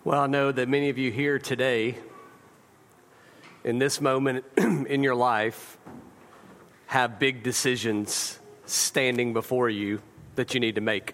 Well, I know that many of you here today, in this moment in your life, have big decisions standing before you that you need to make.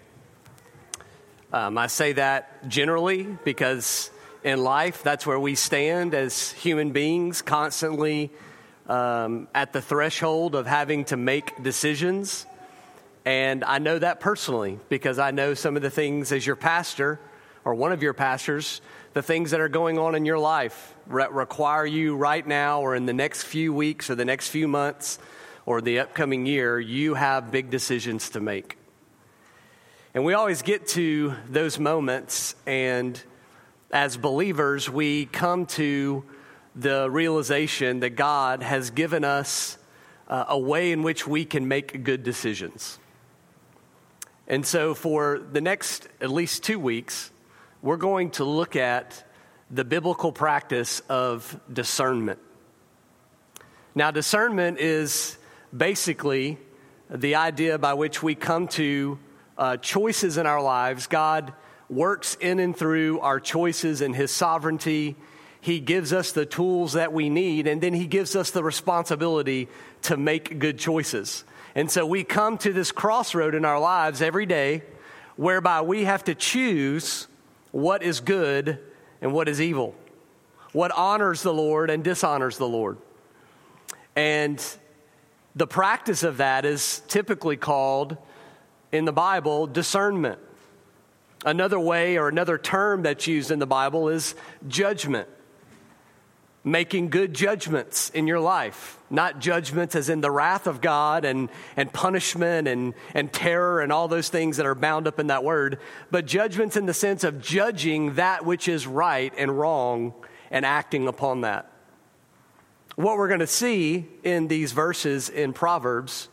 I say that generally because in life, that's where we stand as human beings, constantly at the threshold of having to make decisions. And I know that personally because I know some of the things as your pastor or one of your pastors, the things that are going on in your life require you right now or in the next few weeks or the next few months or the upcoming year, you have big decisions to make. And we always get to those moments, and as believers, we come to the realization that God has given us a way in which we can make good decisions. And so for the next at least 2 weeks, we're going to look at the biblical practice of discernment. Now, discernment is basically the idea by which we come to choices in our lives. God works in and through our choices in His sovereignty. He gives us the tools that we need, and then He gives us the responsibility to make good choices. And so we come to this crossroad in our lives every day whereby we have to choose what is good and what is evil, what honors the Lord and dishonors the Lord. And the practice of that is typically called, in the Bible, discernment. Another way or another term that's used in the Bible is judgment. Making good judgments in your life. Not judgments as in the wrath of God and punishment and terror and all those things that are bound up in that word, but judgments in the sense of judging that which is right and wrong and acting upon that. What we're going to see in these verses in Proverbs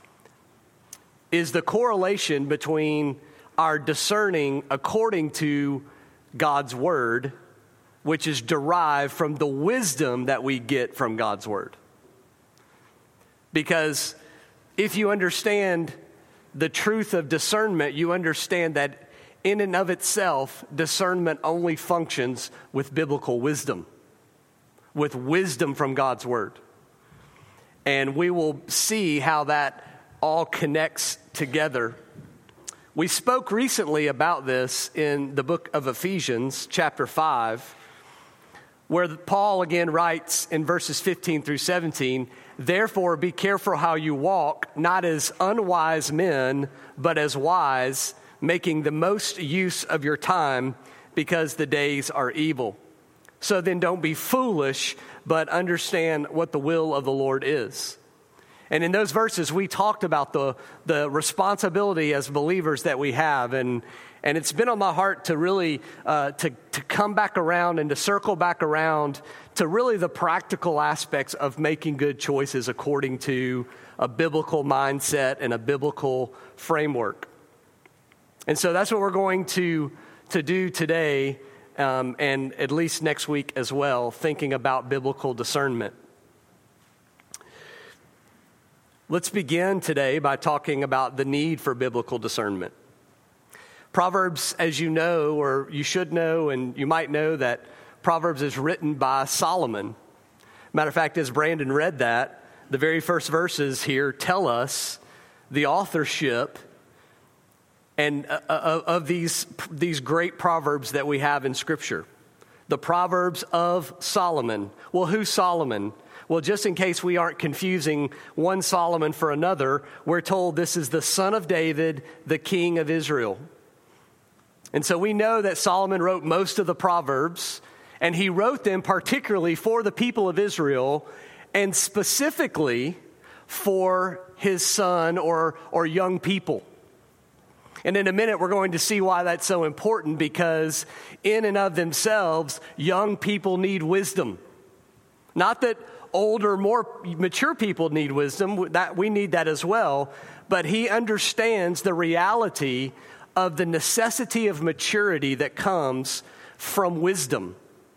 is the correlation between our discerning according to God's word, which is derived from the wisdom that we get from God's word. Because if you understand the truth of discernment, you understand that in and of itself, discernment only functions with biblical wisdom, with wisdom from God's word. And we will see how that all connects together. We spoke recently about this in the book of Ephesians, chapter 5, where Paul again writes in verses 15 through 17, "Therefore be careful how you walk, not as unwise men, but as wise, making the most use of your time, because the days are evil. So then don't be foolish, but understand what the will of the Lord is." And in those verses, we talked about the responsibility as believers that we have. And it's been on my heart to really to come back around and to circle back around to really the practical aspects of making good choices according to a biblical mindset and a biblical framework. And so that's what we're going to do today and at least next week as well, thinking about biblical discernment. Let's begin today by talking about the need for biblical discernment. Proverbs, as you know, or you should know, and you might know that Proverbs is written by Solomon. Matter of fact, as Brandon read that, the very first verses here tell us the authorship and of these great Proverbs that we have in Scripture. The Proverbs of Solomon. Well, who's Solomon? Well, just in case we aren't confusing one Solomon for another, we're told this is the son of David, the king of Israel. And so we know that Solomon wrote most of the Proverbs, and he wrote them particularly for the people of Israel and specifically for his son or young people. And in a minute, we're going to see why that's so important, because in and of themselves, young people need wisdom. Not that older, more mature people need wisdom, that we need that as well, but he understands the reality of the necessity of maturity that comes from wisdom.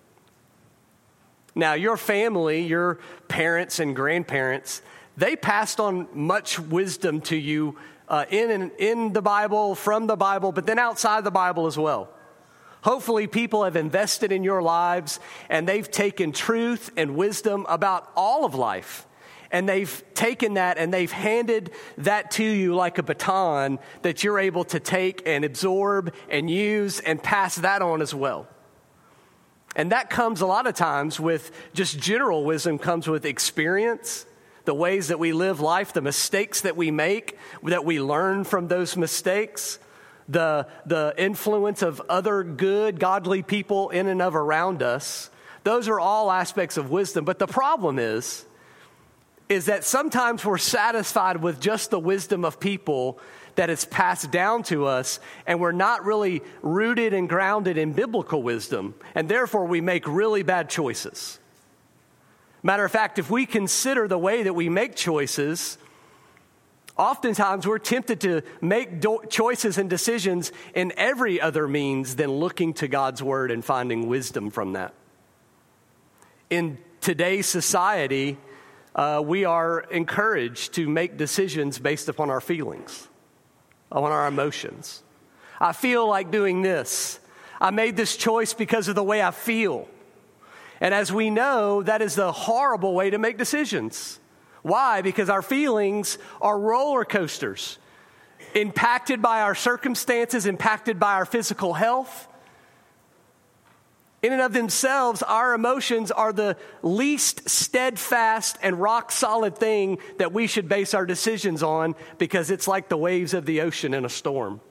Now, your family, your parents and grandparents, they passed on much wisdom to you in the Bible, from the Bible, but then outside the Bible as well. Hopefully people have invested in your lives and they've taken truth and wisdom about all of life. And they've taken that and they've handed that to you like a baton that you're able to take and absorb and use and pass that on as well. And that comes a lot of times with just general wisdom, comes with experience, the ways that we live life, the mistakes that we make, that we learn from those mistakes, the influence of other good, godly people in and of around us. Those are all aspects of wisdom. But the problem is that sometimes we're satisfied with just the wisdom of people that is passed down to us, and we're not really rooted and grounded in biblical wisdom, and therefore we make really bad choices. Matter of fact, if we consider the way that we make choices, oftentimes we're tempted to make choices and decisions in every other means than looking to God's word and finding wisdom from that. In today's society, we are encouraged to make decisions based upon our feelings, on our emotions. I feel like doing this. I made this choice because of the way I feel. And as we know, that is the horrible way to make decisions. Why? Because our feelings are roller coasters, impacted by our circumstances, impacted by our physical health. In and of themselves, our emotions are the least steadfast and rock-solid thing that we should base our decisions on, because it's like the waves of the ocean in a storm.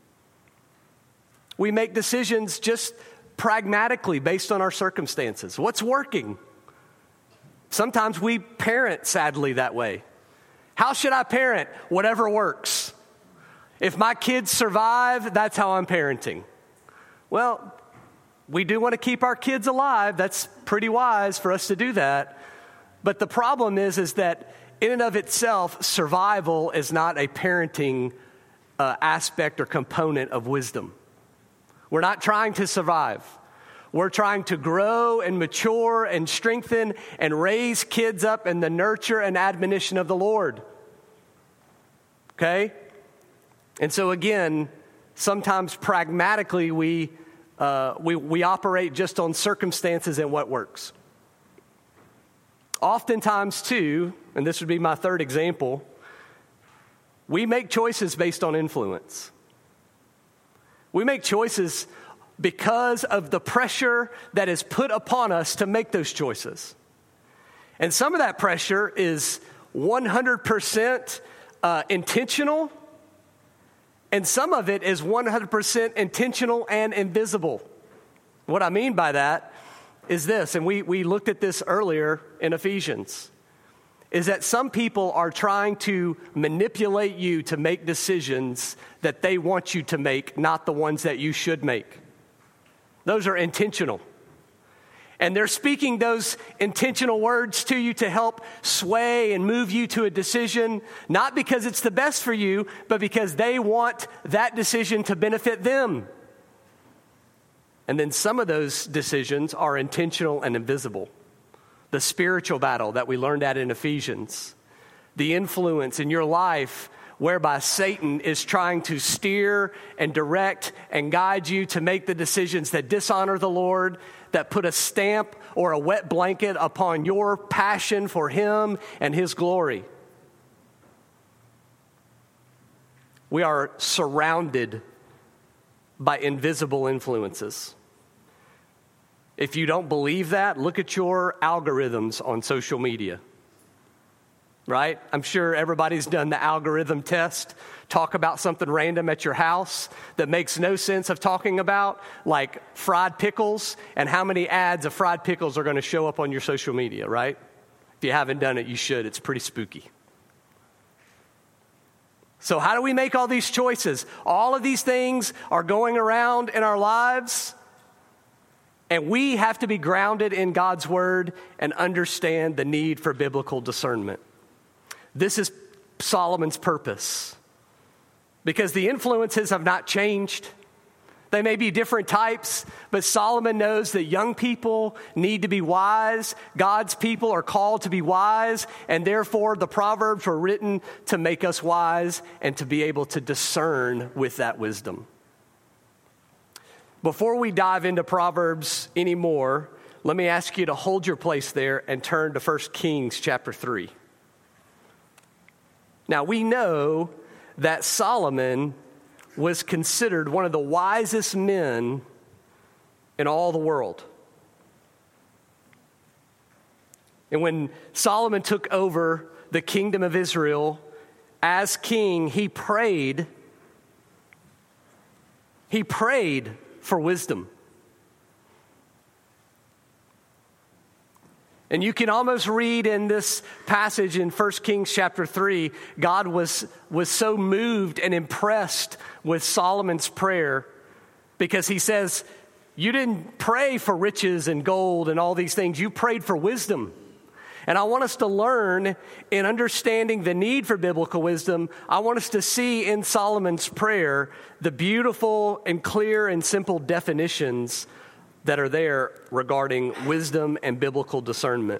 We make decisions just pragmatically based on our circumstances. What's working? Sometimes we parent, sadly, that way. How should I parent? Whatever works. If my kids survive, that's how I'm parenting. Well, we do want to keep our kids alive. That's pretty wise for us to do that. But the problem is that in and of itself, survival is not a parenting aspect or component of wisdom. We're not trying to survive. We're trying to grow and mature and strengthen and raise kids up in the nurture and admonition of the Lord. Okay? And so again, sometimes pragmatically we operate just on circumstances and what works. Oftentimes too, and this would be my third example, we make choices based on influence. We make choices because of the pressure that is put upon us to make those choices. And some of that pressure is 100% intentional, and some of it is 100% intentional and invisible. What I mean by that is this, and we looked at this earlier in Ephesians, is that some people are trying to manipulate you to make decisions that they want you to make, not the ones that you should make. Those are intentional. And they're speaking those intentional words to you to help sway and move you to a decision, not because it's the best for you, but because they want that decision to benefit them. And then some of those decisions are intentional and invisible. The spiritual battle that we learned at in Ephesians, the influence in your life whereby Satan is trying to steer and direct and guide you to make the decisions that dishonor the Lord, that put a stamp or a wet blanket upon your passion for Him and His glory. We are surrounded by invisible influences. If you don't believe that, look at your algorithms on social media. Right? I'm sure everybody's done the algorithm test. Talk about something random at your house that makes no sense of talking about, like fried pickles, and how many ads of fried pickles are going to show up on your social media, right? If you haven't done it, you should. It's pretty spooky. So how do we make all these choices? All of these things are going around in our lives, and we have to be grounded in God's word and understand the need for biblical discernment. This is Solomon's purpose, because the influences have not changed. They may be different types, but Solomon knows that young people need to be wise. God's people are called to be wise, and therefore the Proverbs were written to make us wise and to be able to discern with that wisdom. Before we dive into Proverbs anymore, let me ask you to hold your place there and turn to 1 Kings chapter 3. Now, we know that Solomon was considered one of the wisest men in all the world. And when Solomon took over the kingdom of Israel as king, he prayed for wisdom. And you can almost read in this passage in 1 Kings chapter 3, God was so moved and impressed with Solomon's prayer because he says, you didn't pray for riches and gold and all these things. You prayed for wisdom. And I want us to learn in understanding the need for biblical wisdom. I want us to see in Solomon's prayer the beautiful and clear and simple definitions that are there regarding wisdom and biblical discernment.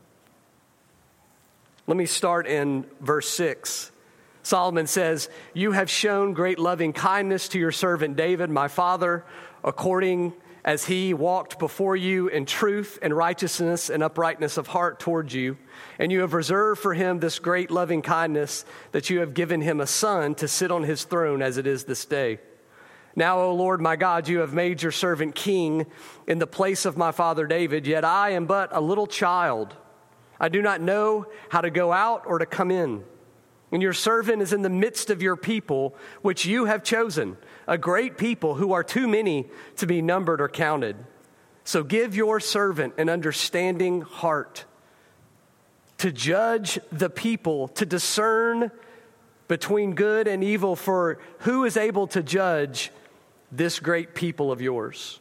Let me start in verse 6. Solomon says, you have shown great loving kindness to your servant David, my father, according as he walked before you in truth and righteousness and uprightness of heart toward you. And you have reserved for him this great loving kindness that you have given him a son to sit on his throne as it is this day. Now, O Lord, my God, you have made your servant king in the place of my father David, yet I am but a little child. I do not know how to go out or to come in. And your servant is in the midst of your people, which you have chosen, a great people who are too many to be numbered or counted. So give your servant an understanding heart to judge the people, to discern between good and evil, for who is able to judge this great people of yours?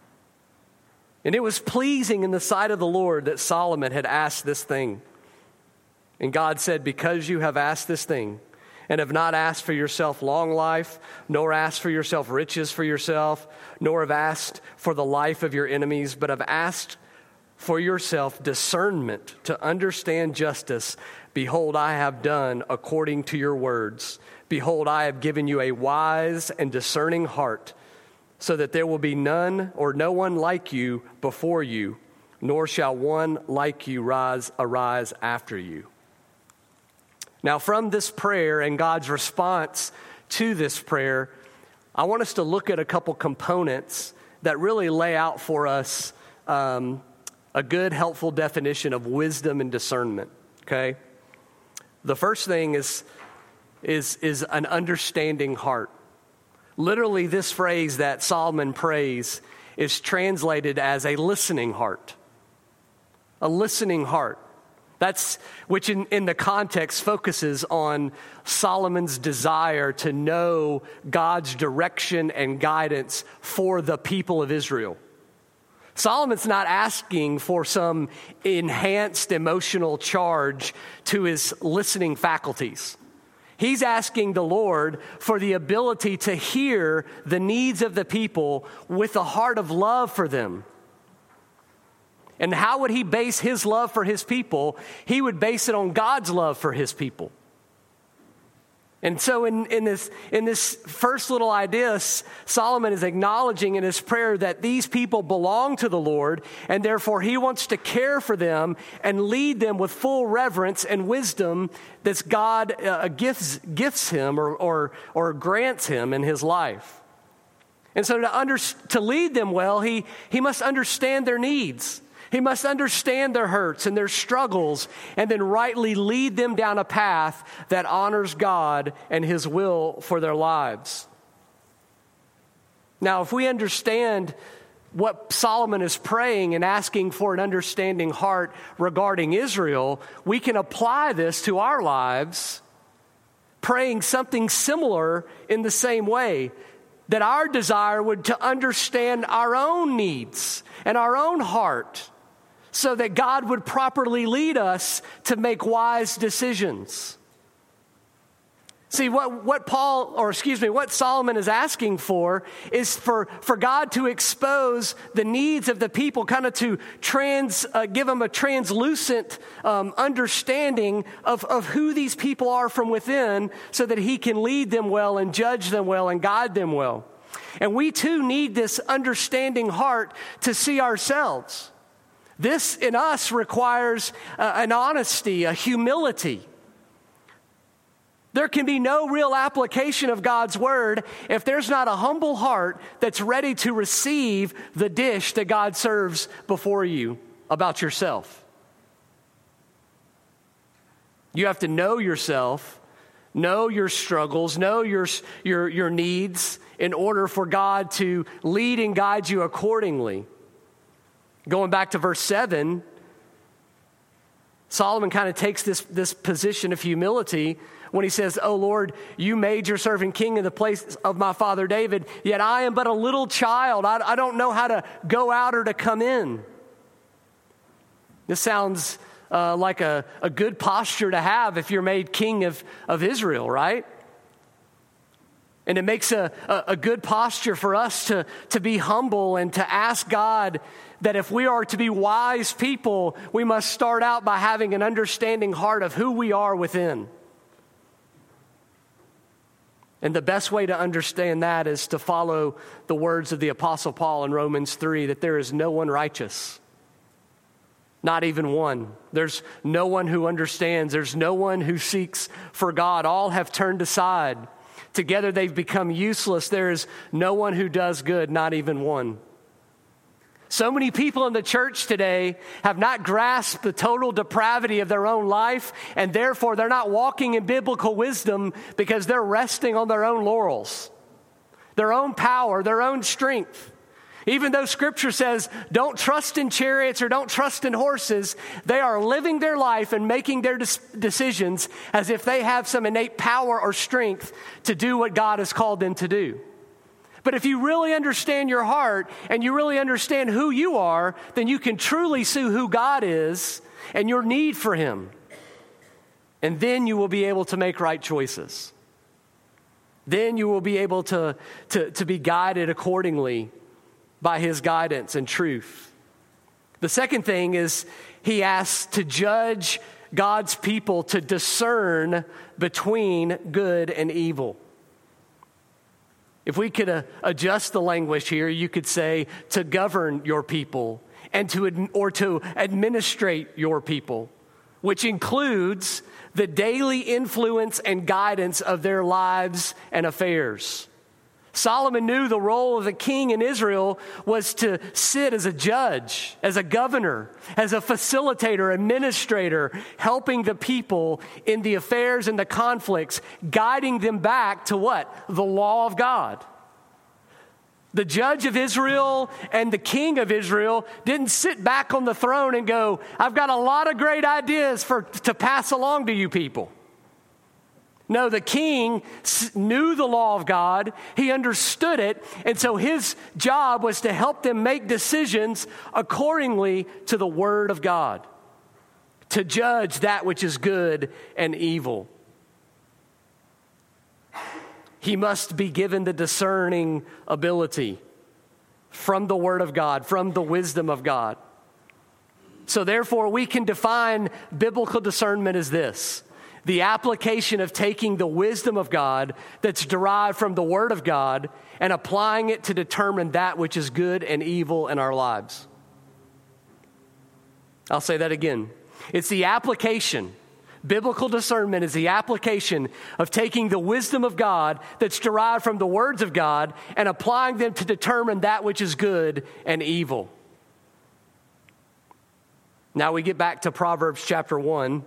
And it was pleasing in the sight of the Lord that Solomon had asked this thing. And God said, because you have asked this thing, and have not asked for yourself long life, nor asked for yourself riches for yourself, nor have asked for the life of your enemies, but have asked for yourself discernment to understand justice, behold, I have done according to your words. Behold, I have given you a wise and discerning heart, so that there will be none or no one like you before you, nor shall one like you arise after you. Now, from this prayer and God's response to this prayer, I want us to look at a couple components that really lay out for us a good, helpful definition of wisdom and discernment, okay? The first thing is an understanding heart. Literally, this phrase that Solomon prays is translated as a listening heart. A listening heart. That's which in the context focuses on Solomon's desire to know God's direction and guidance for the people of Israel. Solomon's not asking for some enhanced emotional charge to his listening faculties. He's asking the Lord for the ability to hear the needs of the people with a heart of love for them. And how would he base his love for his people? He would base it on God's love for his people. And so in this first little idea, Solomon is acknowledging in his prayer that these people belong to the Lord, and therefore he wants to care for them and lead them with full reverence and wisdom that God gifts him or grants him in his life. And so to lead them well, he must understand their needs. He must understand their hurts and their struggles and then rightly lead them down a path that honors God and His will for their lives. Now, if we understand what Solomon is praying and asking for an understanding heart regarding Israel, we can apply this to our lives, praying something similar in the same way, that our desire would to understand our own needs and our own heart, so that God would properly lead us to make wise decisions. See, what Solomon is asking for is for God to expose the needs of the people, kind of to give them a translucent understanding of who these people are from within, so that He can lead them well and judge them well and guide them well. And we too need this understanding heart to see ourselves. This in us requires an honesty, a humility. There can be no real application of God's word if there's not a humble heart that's ready to receive the dish that God serves before you about yourself. You have to know yourself, know your struggles, know your needs in order for God to lead and guide you accordingly. Going back to verse 7, Solomon kind of takes this position of humility when he says, "Oh Lord, you made your servant king in the place of my father David, yet I am but a little child. I don't know how to go out or to come in." This sounds like a good posture to have if you're made king of Israel, right? And it makes a good posture for us to be humble and to ask God that if we are to be wise people, we must start out by having an understanding heart of who we are within. And the best way to understand that is to follow the words of the Apostle Paul in Romans 3, that there is no one righteous, not even one. There's no one who understands. There's no one who seeks for God. All have turned aside. Together they've become useless. There is no one who does good, not even one. So many people in the church today have not grasped the total depravity of their own life, and therefore they're not walking in biblical wisdom because they're resting on their own laurels, their own power, their own strength. Even though Scripture says, don't trust in chariots or don't trust in horses, they are living their life and making their decisions as if they have some innate power or strength to do what God has called them to do. But if you really understand your heart and you really understand who you are, then you can truly see who God is and your need for Him. And then you will be able to make right choices. Then you will be able to be guided accordingly by His guidance and truth. The second thing is he asks to judge God's people to discern between good and evil. If we could adjust the language here, you could say to govern your people and to administrate your people, which includes the daily influence and guidance of their lives and affairs. Solomon knew the role of the king in Israel was to sit as a judge, as a governor, as a facilitator, administrator, helping the people in the affairs and the conflicts, guiding them back to what? The law of God. The judge of Israel and the king of Israel didn't sit back on the throne and go, I've got a lot of great ideas to pass along to you people. No, the king knew the law of God. He understood it. And so his job was to help them make decisions accordingly to the word of God, to judge that which is good and evil. He must be given the discerning ability from the word of God, from the wisdom of God. So therefore, we can define biblical discernment as this: the application of taking the wisdom of God that's derived from the Word of God and applying it to determine that which is good and evil in our lives. I'll say that again. It's the application. Biblical discernment is the application of taking the wisdom of God that's derived from the words of God and applying them to determine that which is good and evil. Now we get back to Proverbs chapter 1.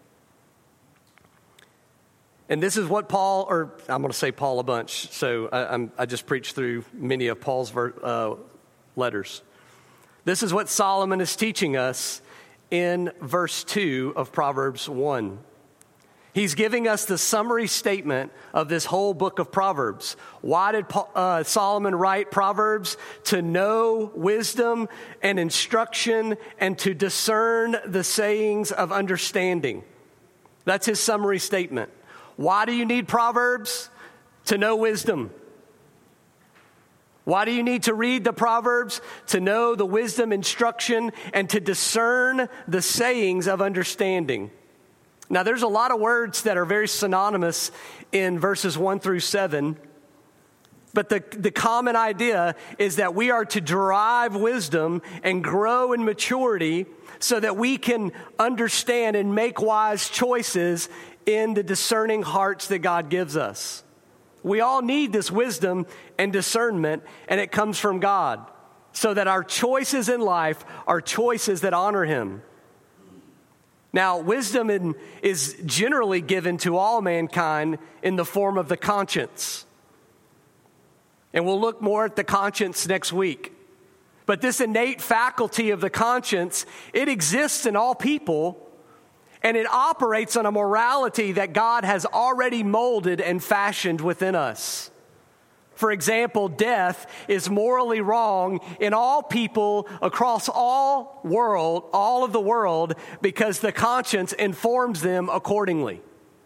And this is what Paul, or I'm going to say Paul a bunch, so I just preached through many of Paul's letters. This is what Solomon is teaching us in verse 2 of Proverbs 1. He's giving us the summary statement of this whole book of Proverbs. Why did Solomon write Proverbs? To know wisdom and instruction and to discern the sayings of understanding. That's his summary statement. Why do you need Proverbs? To know wisdom. Why do you need to read the Proverbs? To know the wisdom, instruction, and to discern the sayings of understanding. Now, there's a lot of words that are very synonymous in verses 1 through 7. But the common idea is that we are to derive wisdom and grow in maturity so that we can understand and make wise choices in the discerning hearts that God gives us. We all need this wisdom and discernment, and it comes from God, so that our choices in life are choices that honor Him. Now, wisdom is generally given to all mankind in the form of the conscience. And we'll look more at the conscience next week. But this innate faculty of the conscience, it exists in all people, and it operates on a morality that God has already molded and fashioned within us. For example, death is morally wrong in all people across all of the world, because the conscience informs them accordingly.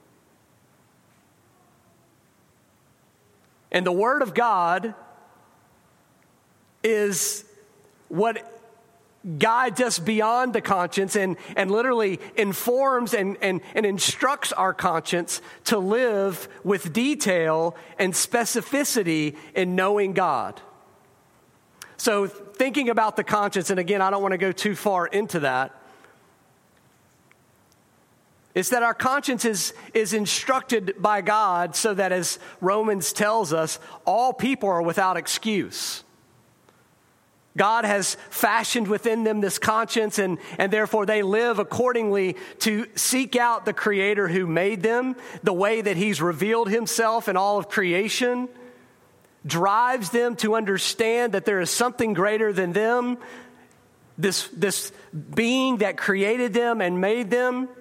And the Word of God is what guides us beyond the conscience and literally informs and instructs our conscience to live with detail and specificity in knowing God. So thinking about the conscience, and again, I don't want to go too far into that, it's that our conscience is instructed by God so that, as Romans tells us, all people are without excuse. God has fashioned within them this conscience, and therefore they live accordingly to seek out the Creator who made them. The way that He's revealed Himself in all of creation drives them to understand that there is something greater than them, this being that created them and made them.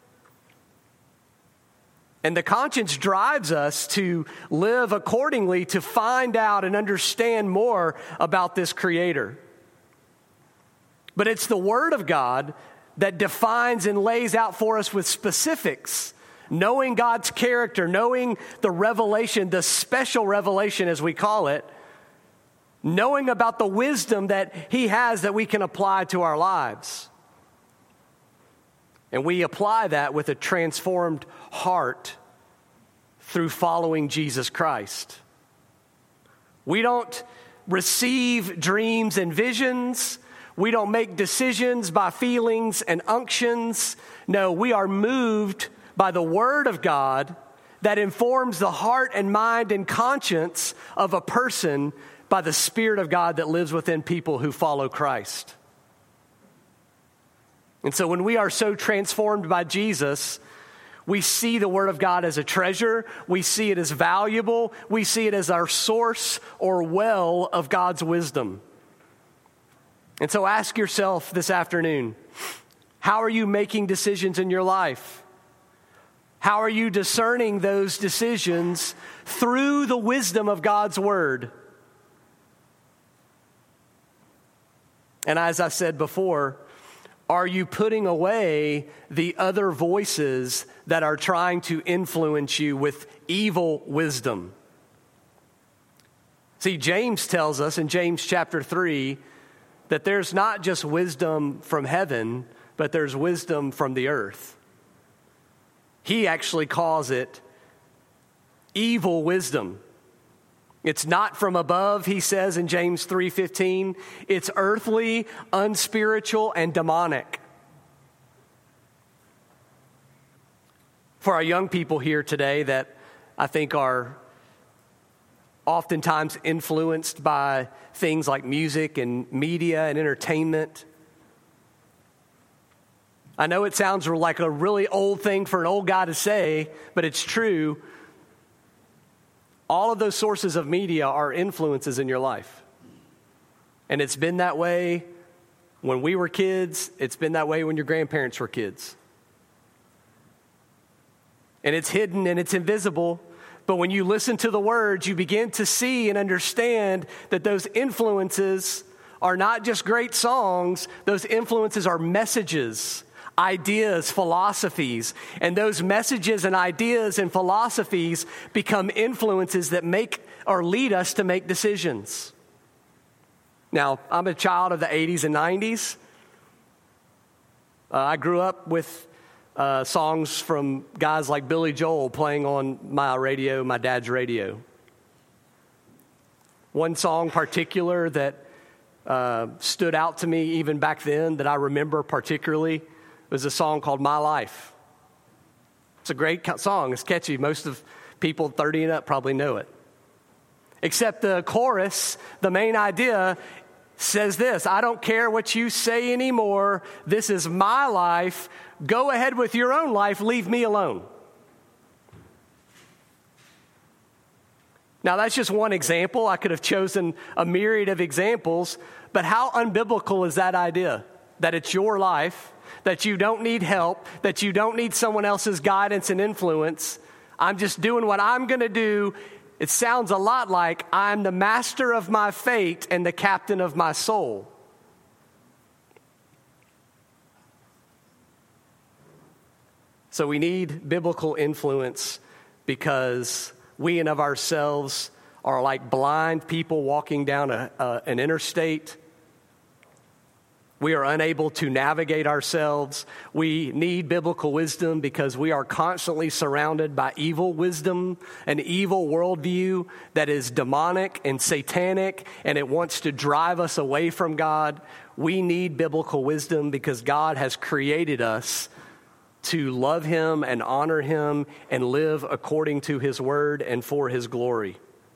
And the conscience drives us to live accordingly, to find out and understand more about this Creator. But it's the Word of God that defines and lays out for us with specifics, knowing God's character, knowing the revelation, the special revelation as we call it, knowing about the wisdom that He has that we can apply to our lives. And we apply that with a transformed heart through following Jesus Christ. We don't receive dreams and visions. We don't make decisions by feelings and unctions. No, we are moved by the Word of God that informs the heart and mind and conscience of a person by the Spirit of God that lives within people who follow Christ. And so when we are so transformed by Jesus, we see the Word of God as a treasure. We see it as valuable. We see it as our source or well of God's wisdom. And so ask yourself this afternoon, how are you making decisions in your life? How are you discerning those decisions through the wisdom of God's Word? And as I said before, are you putting away the other voices that are trying to influence you with evil wisdom? See, James tells us in James chapter 3 that there's not just wisdom from heaven, but there's wisdom from the earth. He actually calls it evil wisdom. It's not from above, he says in James 3:15. It's earthly, unspiritual, and demonic. For our young people here today that I think are oftentimes influenced by things like music and media and entertainment, I know it sounds like a really old thing for an old guy to say, but it's true. All of those sources of media are influences in your life. And it's been that way when we were kids. It's been that way when your grandparents were kids. And it's hidden and it's invisible. But when you listen to the words, you begin to see and understand that those influences are not just great songs. Those influences are messages, ideas, philosophies, and those messages and ideas and philosophies become influences that make or lead us to make decisions. Now, I'm a child of the 80s and 90s. I grew up with songs from guys like Billy Joel playing on my radio, my dad's radio. One song particular that stood out to me even back then that I remember particularly was a song called My Life. It's a great song. It's catchy. Most of people 30 and up probably know it. Except the chorus, the main idea says this: I don't care what you say anymore. This is my life. Go ahead with your own life. Leave me alone. Now, that's just one example. I could have chosen a myriad of examples, but how unbiblical is that idea? That it's your life, that you don't need help, that you don't need someone else's guidance and influence. I'm just doing what I'm going to do. It sounds a lot like I'm the master of my fate and the captain of my soul. So we need biblical influence because we in of ourselves are like blind people walking down an interstate. We are unable to navigate ourselves. We need biblical wisdom because we are constantly surrounded by evil wisdom, an evil worldview that is demonic and satanic, and it wants to drive us away from God. We need biblical wisdom because God has created us to love Him and honor Him and live according to His word and for His glory.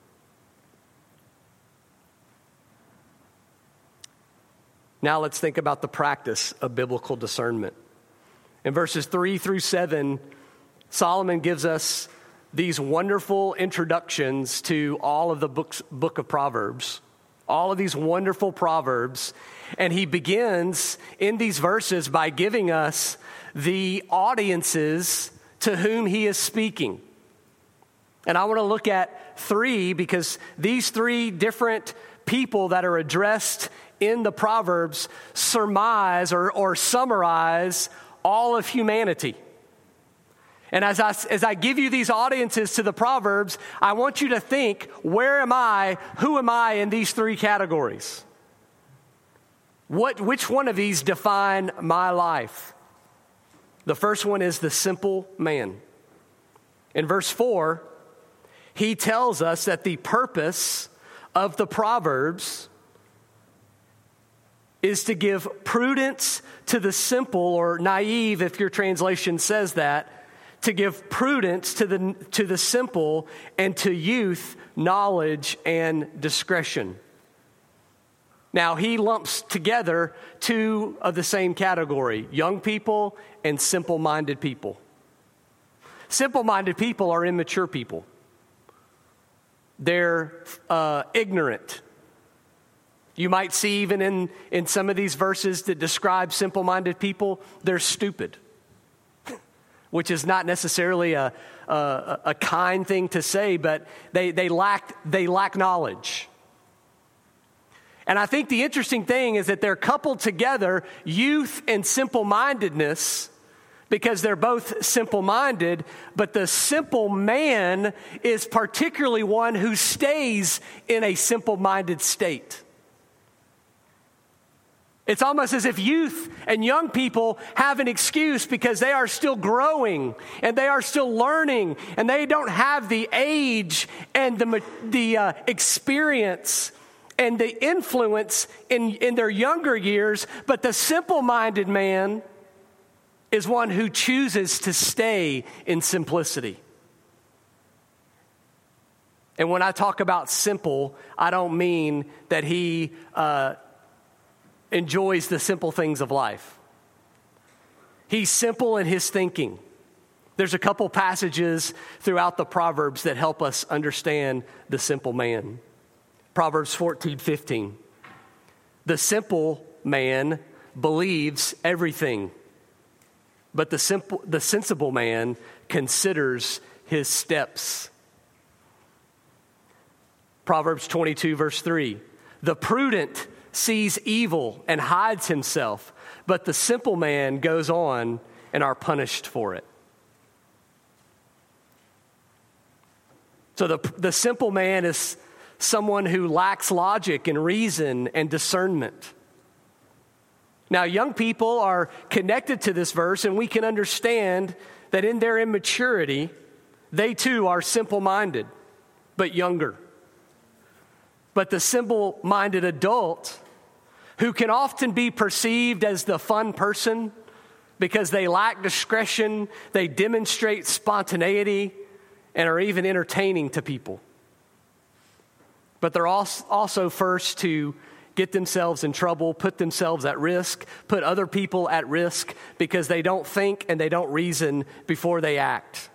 Now let's think about the practice of biblical discernment. In verses 3 through 7, Solomon gives us these wonderful introductions to all of the book of Proverbs, all of these wonderful Proverbs. And he begins in these verses by giving us the audiences to whom he is speaking. And I want to look at 3 because these 3 different people that are addressed in the Proverbs surmise or summarize all of humanity. And as I give you these audiences to the Proverbs, I want you to think, where am I, who am I in these 3 categories? Which one of these define my life? The first one is the simple man. In verse 4, he tells us that the purpose of the Proverbs is to give prudence to the simple, or naive if your translation says that, to give prudence to the simple, and to youth knowledge and discretion. Now, he lumps together 2 of the same category, young people and simple-minded people. Simple-minded people are immature people. They're ignorant. You might see even in some of these verses that describe simple-minded people, they're stupid, which is not necessarily a kind thing to say, but they lack knowledge. And I think the interesting thing is that they're coupled together, youth and simple-mindedness, because they're both simple-minded, but the simple man is particularly one who stays in a simple-minded state. It's almost as if youth and young people have an excuse because they are still growing and they are still learning and they don't have the age and the experience and the influence in their younger years. But the simple-minded man is one who chooses to stay in simplicity. And when I talk about simple, I don't mean that he enjoys the simple things of life. He's simple in his thinking. There's a couple passages throughout the Proverbs that help us understand the simple man. Proverbs 14:15. The simple man believes everything, but the sensible man considers his steps. Proverbs 22, verse 3. The prudent sees evil and hides himself, but the simple man goes on and are punished for it. So the simple man is someone who lacks logic and reason and discernment. Now, young people are connected to this verse, and we can understand that in their immaturity, they too are simple-minded, but younger. But the simple-minded adult, who can often be perceived as the fun person because they lack discretion, they demonstrate spontaneity, and are even entertaining to people. But they're also first to get themselves in trouble, put themselves at risk, put other people at risk because they don't think and they don't reason before they act.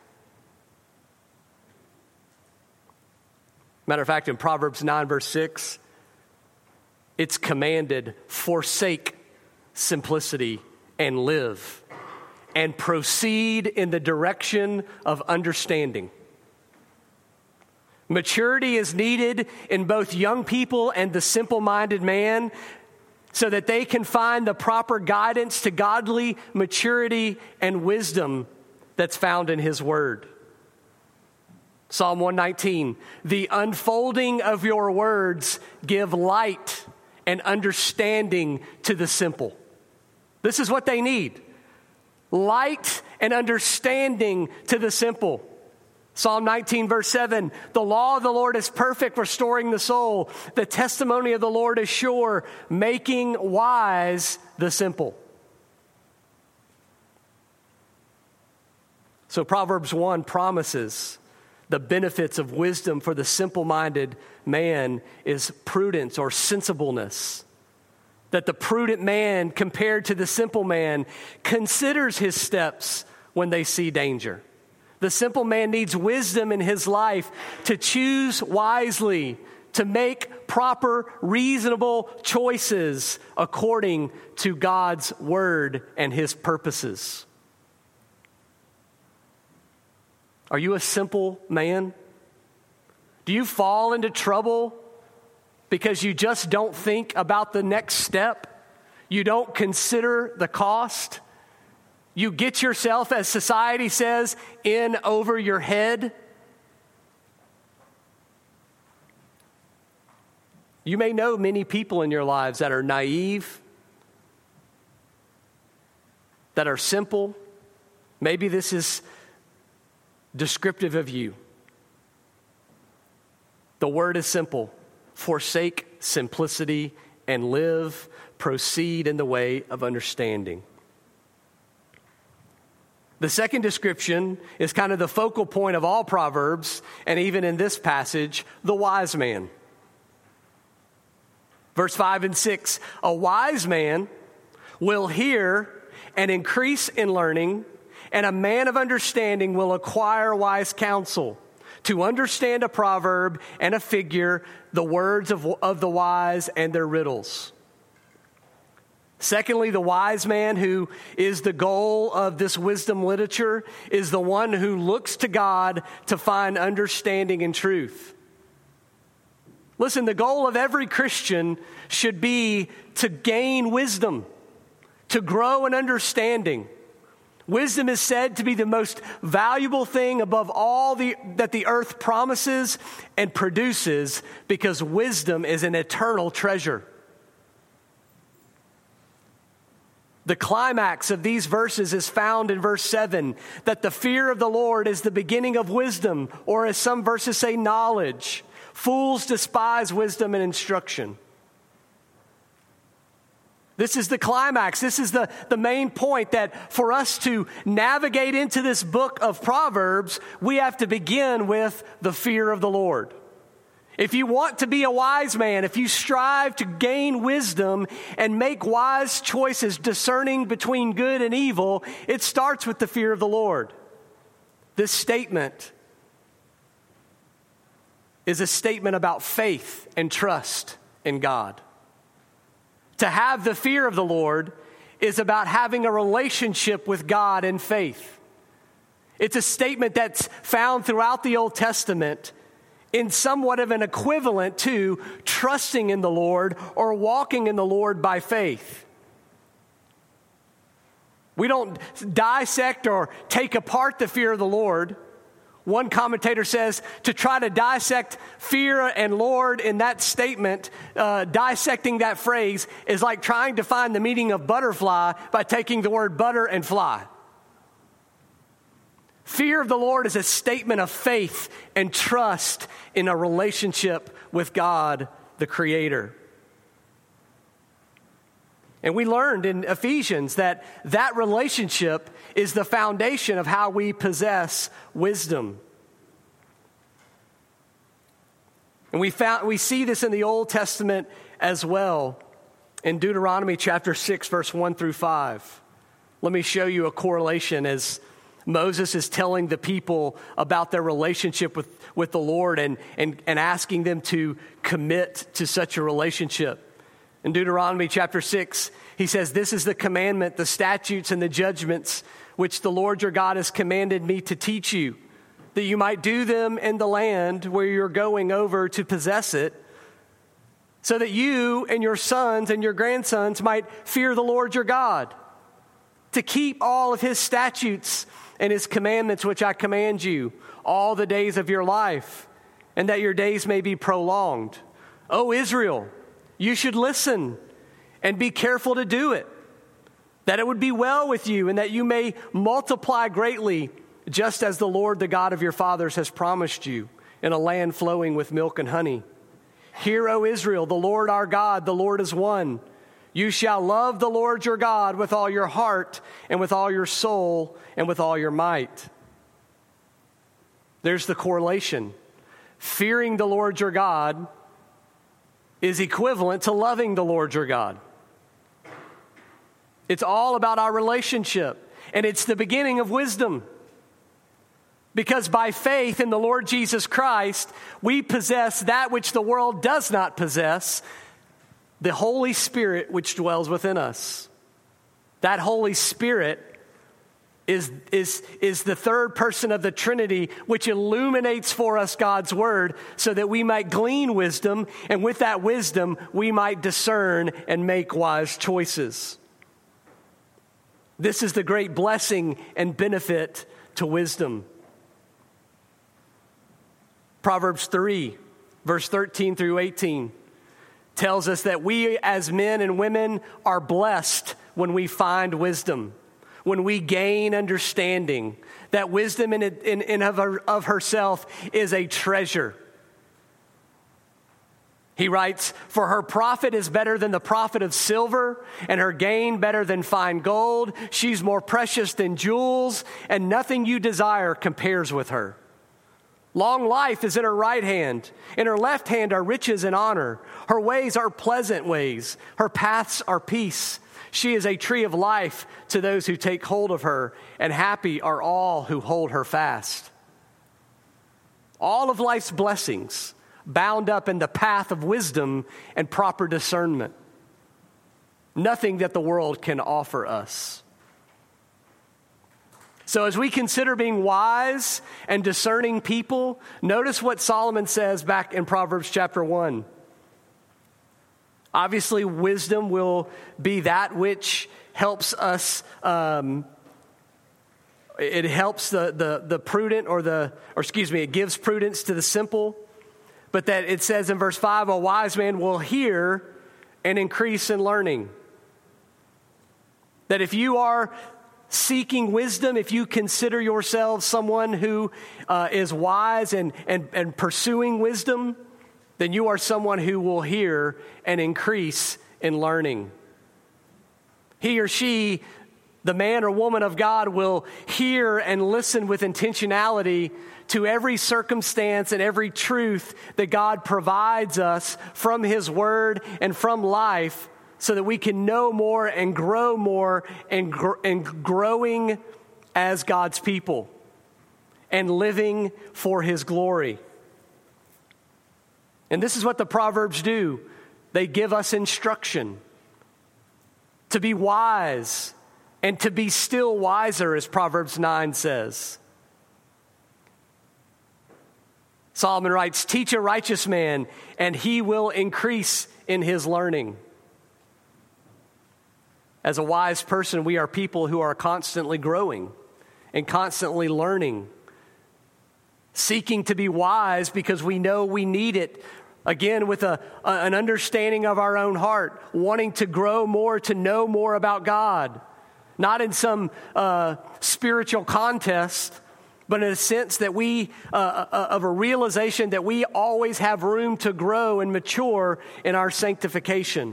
Matter of fact, in Proverbs 9, verse 6, it's commanded, forsake simplicity and live, and proceed in the direction of understanding. Maturity is needed in both young people and the simple-minded man so that they can find the proper guidance to godly maturity and wisdom that's found in His Word. Psalm 119, the unfolding of your words give light and understanding to the simple. This is what they need. Light and understanding to the simple. Psalm 19, verse 7, the law of the Lord is perfect, restoring the soul. The testimony of the Lord is sure, making wise the simple. So Proverbs 1 promises the benefits of wisdom for the simple-minded man is prudence or sensibleness. That the prudent man, compared to the simple man, considers his steps when they see danger. The simple man needs wisdom in his life to choose wisely, to make proper, reasonable choices according to God's word and His purposes. Are you a simple man? Do you fall into trouble because you just don't think about the next step? You don't consider the cost? You get yourself, as society says, in over your head? You may know many people in your lives that are naive, that are simple. Maybe this is descriptive of you. The word is simple. Forsake simplicity and live, proceed in the way of understanding. The second description is kind of the focal point of all Proverbs, and even in this passage, the wise man. Verse 5 and 6, a wise man will hear and increase in learning, and a man of understanding will acquire wise counsel. To understand a proverb and a figure, the words of the wise and their riddles. Secondly, the wise man, who is the goal of this wisdom literature, is the one who looks to God to find understanding and truth. Listen, the goal of every Christian should be to gain wisdom, to grow in understanding. Wisdom is said to be the most valuable thing above all that the earth promises and produces, because wisdom is an eternal treasure. The climax of these verses is found in verse 7, that the fear of the Lord is the beginning of wisdom, or as some verses say, knowledge. Fools despise wisdom and instruction. This is the climax. This is the main point, that for us to navigate into this book of Proverbs, we have to begin with the fear of the Lord. If you want to be a wise man, if you strive to gain wisdom and make wise choices discerning between good and evil, it starts with the fear of the Lord. This statement is a statement about faith and trust in God. To have the fear of the Lord is about having a relationship with God in faith. It's a statement that's found throughout the Old Testament in somewhat of an equivalent to trusting in the Lord or walking in the Lord by faith. We don't dissect or take apart the fear of the Lord. One commentator says to try to dissect fear and Lord in that statement, dissecting that phrase is like trying to find the meaning of butterfly by taking the word butter and fly. Fear of the Lord is a statement of faith and trust in a relationship with God the Creator. And we learned in Ephesians that relationship is the foundation of how we possess wisdom. And we see this in the Old Testament as well. In Deuteronomy chapter 6, verse 1 through 5. Let me show you a correlation as Moses is telling the people about their relationship with the Lord and asking them to commit to such a relationship. In Deuteronomy chapter 6, he says, "This is the commandment, the statutes and the judgments which the Lord your God has commanded me to teach you, that you might do them in the land where you're going over to possess it, so that you and your sons and your grandsons might fear the Lord your God, to keep all of his statutes and his commandments which I command you all the days of your life, and that your days may be prolonged. O Israel, you should listen and be careful to do it, that it would be well with you and that you may multiply greatly, just as the Lord, the God of your fathers, has promised you, in a land flowing with milk and honey. Hear, O Israel, the Lord our God, the Lord is one. You shall love the Lord your God with all your heart and with all your soul and with all your might." There's the correlation. Fearing the Lord your God is equivalent to loving the Lord your God. It's all about our relationship, and it's the beginning of wisdom. Because by faith in the Lord Jesus Christ, we possess that which the world does not possess, the Holy Spirit which dwells within us. That Holy Spirit is the third person of the Trinity, which illuminates for us God's word so that we might glean wisdom, and with that wisdom, we might discern and make wise choices. This is the great blessing and benefit to wisdom. Proverbs 3, verse 13 through 18 tells us that we as men and women are blessed when we find wisdom, when we gain understanding. That wisdom in of herself is a treasure. He writes, "For her profit is better than the profit of silver, and her gain better than fine gold. She's more precious than jewels, and nothing you desire compares with her. Long life is in her right hand. In her left hand are riches and honor. Her ways are pleasant ways. Her paths are peace. She is a tree of life to those who take hold of her, and happy are all who hold her fast." All of life's blessings bound up in the path of wisdom and proper discernment. Nothing that the world can offer us. So as we consider being wise and discerning people, notice what Solomon says back in Proverbs chapter 1. Obviously, wisdom will be that which helps us. It helps the prudent, it gives prudence to the simple. But that it says in verse 5, a wise man will hear and increase in learning. That if you are seeking wisdom, if you consider yourself someone who is wise and pursuing wisdom, then you are someone who will hear and increase in learning. He or she, the man or woman of God, will hear and listen with intentionality to every circumstance and every truth that God provides us from His Word and from life, so that we can know more and growing as God's people and living for His glory. And this is what the Proverbs do. They give us instruction to be wise and to be still wiser, as Proverbs 9 says. Solomon writes, "Teach a righteous man, and he will increase in his learning." As a wise person, we are people who are constantly growing and constantly learning, seeking to be wise because we know we need it. Again, with an understanding of our own heart, wanting to grow more, to know more about God. Not in some spiritual contest, but in a sense that of a realization that we always have room to grow and mature in our sanctification.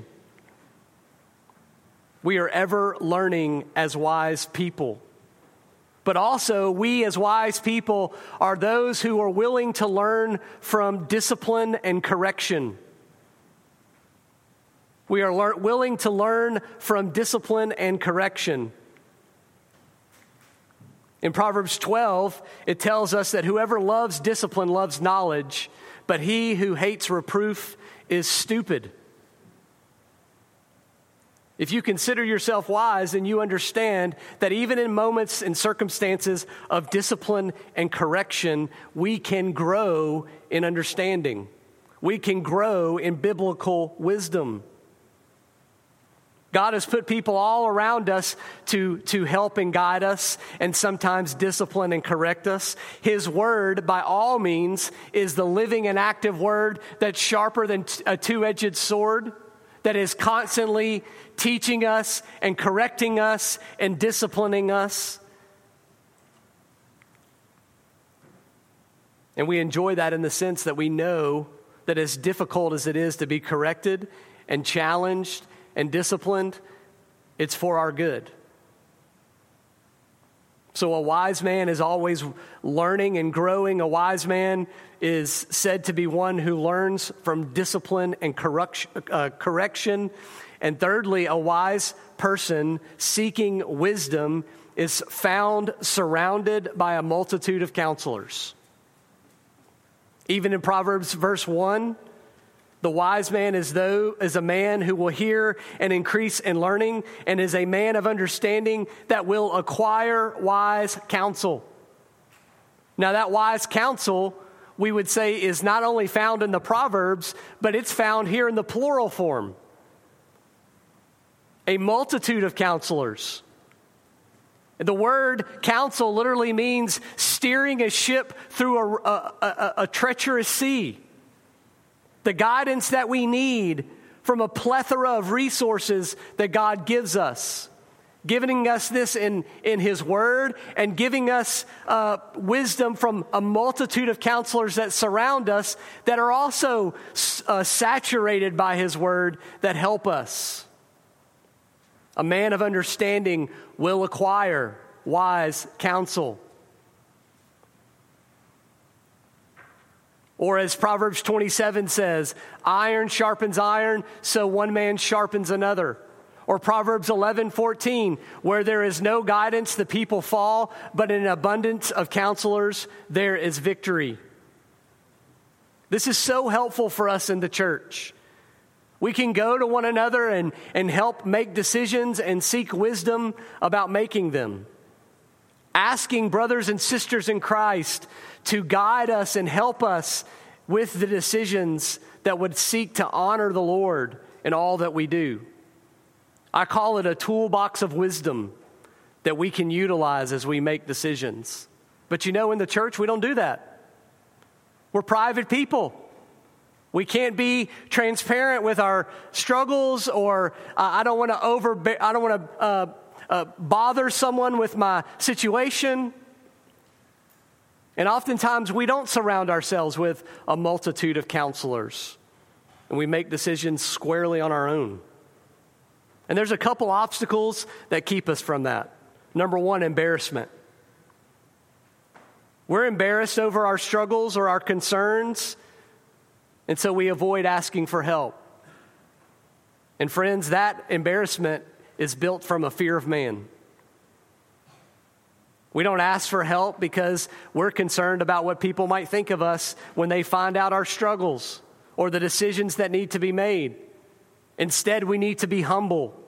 We are ever learning as wise people. But also, we as wise people are those who are willing to learn from discipline and correction. We are willing to learn from discipline and correction. In Proverbs 12, it tells us that whoever loves discipline loves knowledge, but he who hates reproof is stupid. If you consider yourself wise, then you understand that even in moments and circumstances of discipline and correction, we can grow in understanding. We can grow in biblical wisdom. God has put people all around us to help and guide us and sometimes discipline and correct us. His word, by all means, is the living and active word that's sharper than a two-edged sword, that is constantly teaching us and correcting us and disciplining us. And we enjoy that in the sense that we know that as difficult as it is to be corrected and challenged and disciplined, it's for our good. So a wise man is always learning and growing. A wise man is said to be one who learns from discipline and correction. And thirdly, a wise person seeking wisdom is found surrounded by a multitude of counselors. Even in Proverbs verse 1, the wise man is a man who will hear and increase in learning, and is a man of understanding that will acquire wise counsel. Now, that wise counsel, we would say, is not only found in the Proverbs, but it's found here in the plural form. A multitude of counselors. The word counsel literally means steering a ship through a treacherous sea. The guidance that we need from a plethora of resources that God gives us. Giving us this in His Word, and giving us wisdom from a multitude of counselors that surround us that are also saturated by His Word that help us. A man of understanding will acquire wise counsel. Or as Proverbs 27 says, iron sharpens iron, so one man sharpens another. Or Proverbs 11:14, where there is no guidance, the people fall, but in an abundance of counselors, there is victory. This is so helpful for us in the church. We can go to one another and help make decisions and seek wisdom about making them. Asking brothers and sisters in Christ to guide us and help us with the decisions that would seek to honor the Lord in all that we do. I call it a toolbox of wisdom that we can utilize as we make decisions. But in the church, we don't do that. We're private people. We can't be transparent with our struggles, or I don't want to bother someone with my situation. And oftentimes we don't surround ourselves with a multitude of counselors, and we make decisions squarely on our own. And there's a couple obstacles that keep us from that. Number one, embarrassment. We're embarrassed over our struggles or our concerns, and so we avoid asking for help. And friends, that embarrassment is built from a fear of man. We don't ask for help because we're concerned about what people might think of us when they find out our struggles or the decisions that need to be made. Instead, we need to be humble.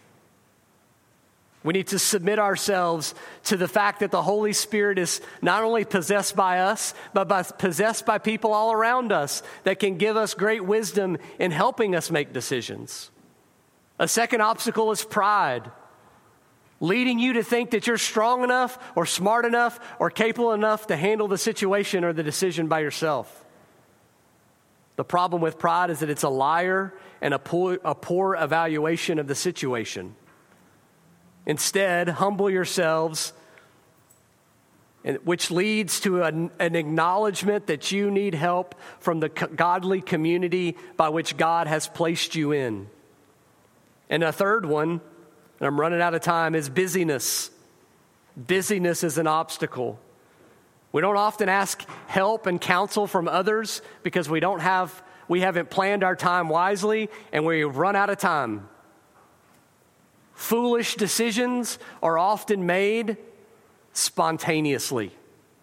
We need to submit ourselves to the fact that the Holy Spirit is not only possessed by us, but possessed by people all around us that can give us great wisdom in helping us make decisions. A second obstacle is pride, leading you to think that you're strong enough or smart enough or capable enough to handle the situation or the decision by yourself. The problem with pride is that it's a liar and a poor evaluation of the situation. Instead, humble yourselves and which leads to an acknowledgement that you need help from the godly community by which God has placed you in. And a third one, and I'm running out of time, is busyness. Busyness is an obstacle. We don't often ask help and counsel from others because we haven't planned our time wisely and we run out of time. Foolish decisions are often made spontaneously.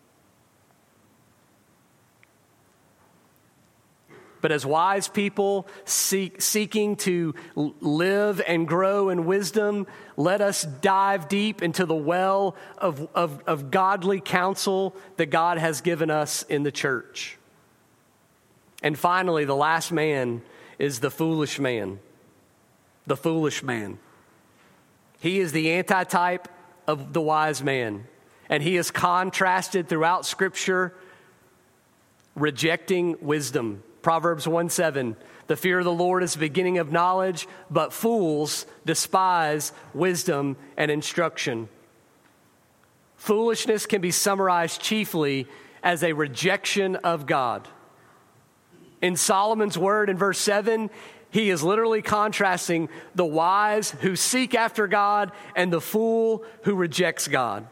But as wise people seeking to live and grow in wisdom, let us dive deep into the well of godly counsel that God has given us in the church. And finally, the last man is the foolish man. The foolish man. He is the antitype of the wise man. And he is contrasted throughout Scripture, rejecting wisdom. Proverbs 1:7, the fear of the Lord is the beginning of knowledge, but fools despise wisdom and instruction. Foolishness can be summarized chiefly as a rejection of God. In Solomon's word in verse 7, he is literally contrasting the wise who seek after God and the fool who rejects God.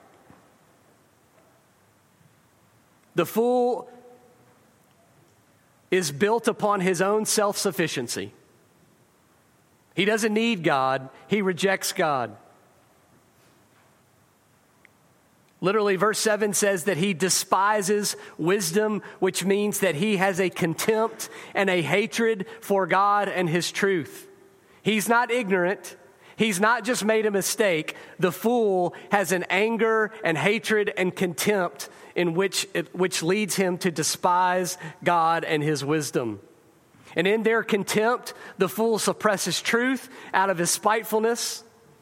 The fool is built upon his own self-sufficiency. He doesn't need God. He rejects God. Literally, verse 7 says that he despises wisdom, which means that he has a contempt and a hatred for God and his truth. He's not ignorant. He's not just made a mistake. The fool has an anger and hatred and contempt in which leads him to despise God and his wisdom. And in their contempt, the fool suppresses truth out of his spitefulness.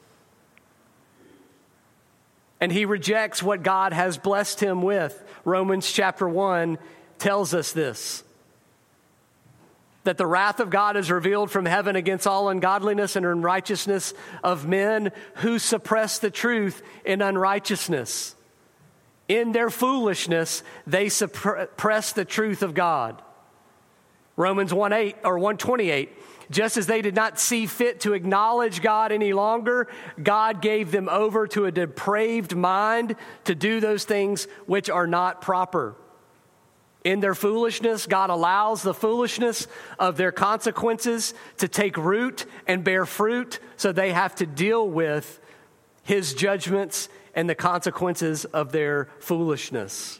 And he rejects what God has blessed him with. Romans chapter 1 tells us this. That the wrath of God is revealed from heaven against all ungodliness and unrighteousness of men who suppress the truth in unrighteousness. In their foolishness, they suppress the truth of God. Romans 1:8 or 1:28. Just as they did not see fit to acknowledge God any longer, God gave them over to a depraved mind to do those things which are not proper. In their foolishness, God allows the foolishness of their consequences to take root and bear fruit, so they have to deal with his judgments and the consequences of their foolishness.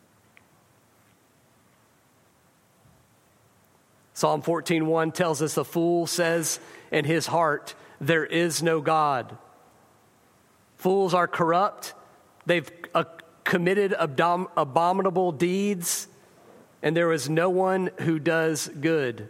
Psalm 14:1 tells us the fool says in his heart, there is no God. Fools are corrupt. They've committed abominable deeds, and there is no one who does good.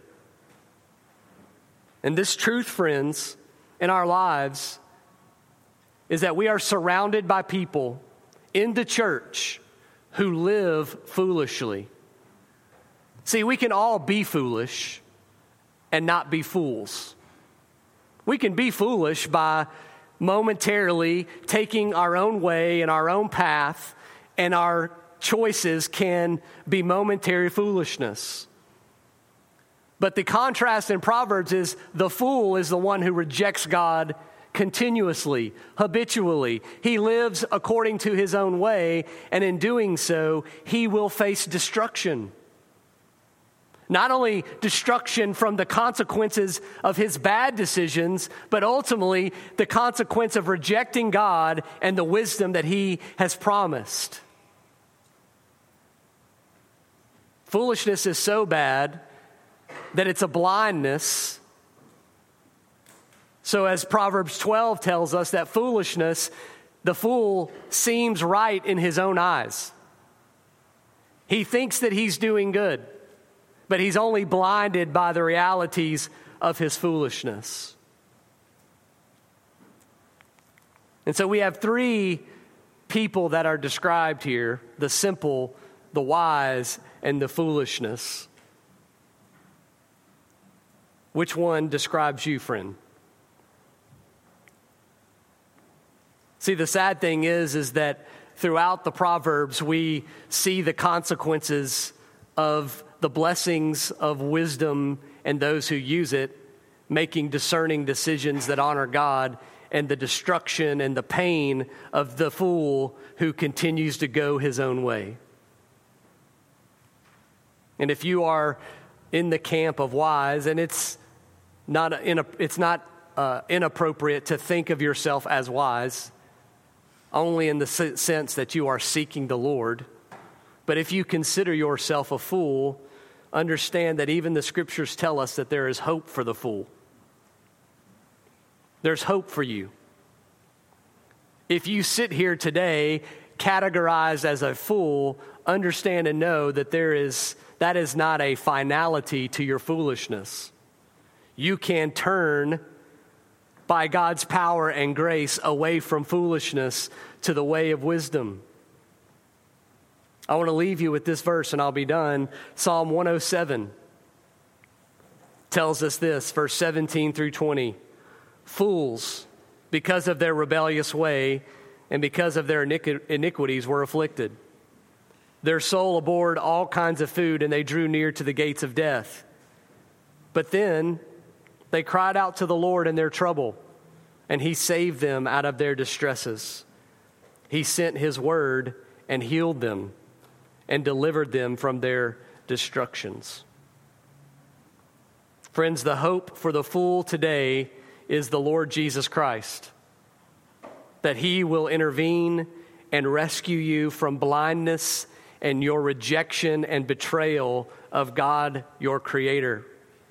And this truth, friends, in our lives is that we are surrounded by people in the church who live foolishly. See, we can all be foolish and not be fools. We can be foolish by momentarily taking our own way and our own path, and our choices can be momentary foolishness. But the contrast in Proverbs is the fool is the one who rejects God continuously, habitually. He lives according to his own way, and in doing so, he will face destruction. Not only destruction from the consequences of his bad decisions, but ultimately the consequence of rejecting God and the wisdom that he has promised. Foolishness is so bad that it's a blindness. So as Proverbs 12 tells us, that foolishness, the fool seems right in his own eyes. He thinks that he's doing good, but he's only blinded by the realities of his foolishness. And so we have three people that are described here: the simple, the wise, and the foolishness. Which one describes you, friend? See, the sad thing is that throughout the Proverbs, we see the consequences of the blessings of wisdom and those who use it, making discerning decisions that honor God, and the destruction and the pain of the fool who continues to go his own way. And if you are in the camp of wise, and it's not inappropriate to think of yourself as wise, only in the sense that you are seeking the Lord. But if you consider yourself a fool, understand that even the scriptures tell us that there is hope for the fool. There's hope for you. If you sit here today categorized as a fool, understand and know that that is not a finality to your foolishness. You can turn by God's power and grace away from foolishness to the way of wisdom. I want to leave you with this verse and I'll be done. Psalm 107 tells us this, verse 17 through 20. Fools, because of their rebellious way and because of their iniquities, were afflicted. Their soul abhorred all kinds of food, and they drew near to the gates of death. But then they cried out to the Lord in their trouble, and he saved them out of their distresses. He sent his word and healed them and delivered them from their destructions. Friends, the hope for the fool today is the Lord Jesus Christ, that he will intervene and rescue you from blindness and your rejection and betrayal of God, your Creator.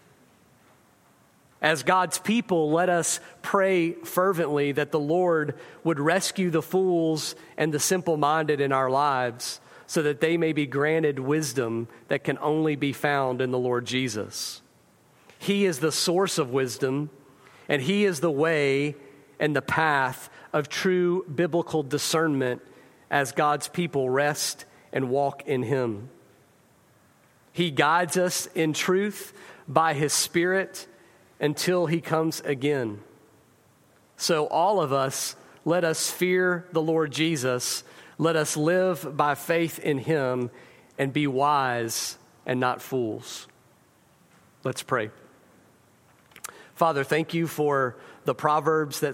As God's people, let us pray fervently that the Lord would rescue the fools and the simple-minded in our lives so that they may be granted wisdom that can only be found in the Lord Jesus. He is the source of wisdom, and he is the way and the path of true biblical discernment as God's people rest and walk in him. He guides us in truth by his Spirit until he comes again. So all of us, let us fear the Lord Jesus. Let us live by faith in him and be wise and not fools. Let's pray. Father, thank you for the Proverbs that